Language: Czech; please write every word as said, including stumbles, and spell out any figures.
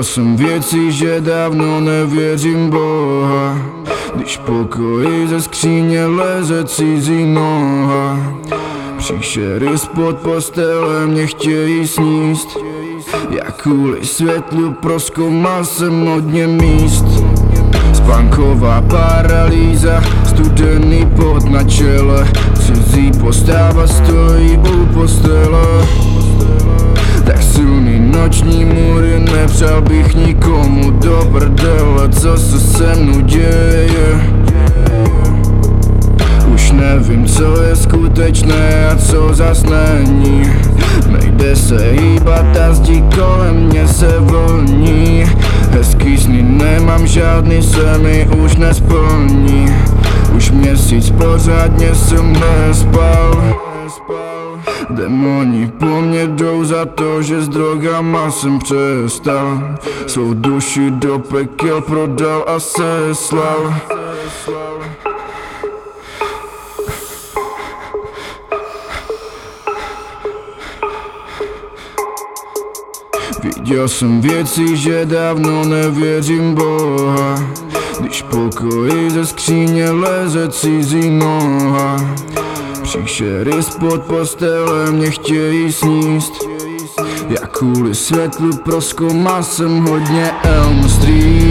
Viděl jsem věci, že dávno nevěřím Boha, když pokoji ze skříně leze cizí noha. Příšery spod postele mě chtějí sníst, já kvůli světlu prozkoumal jsem hodně míst. Spánková paralýza, studený pot na čele, cizí postava stojí u postele. Tak silný noční můry, nepřál bych nikomu do prdele, co se se mnou děje. Už nevím, co je skutečné a co zas není. Nejde se hýbat a zdí kolem mě se volní. Hezký sny nemám, žádný se mi už nesplní. Už měsíc pořádně jsem nespal. Démoni po mně jdou za to, že s drogama jsem přestal. Svou duši do pekel prodal a seslal. Viděl jsem věci, že dávno nevěřím Boha, když pokoji ze skříně leze cizí noha. Příšery spod postele mě chtějí sníst, já kvůli světlu prozkoumal jsem hodně Elm Street.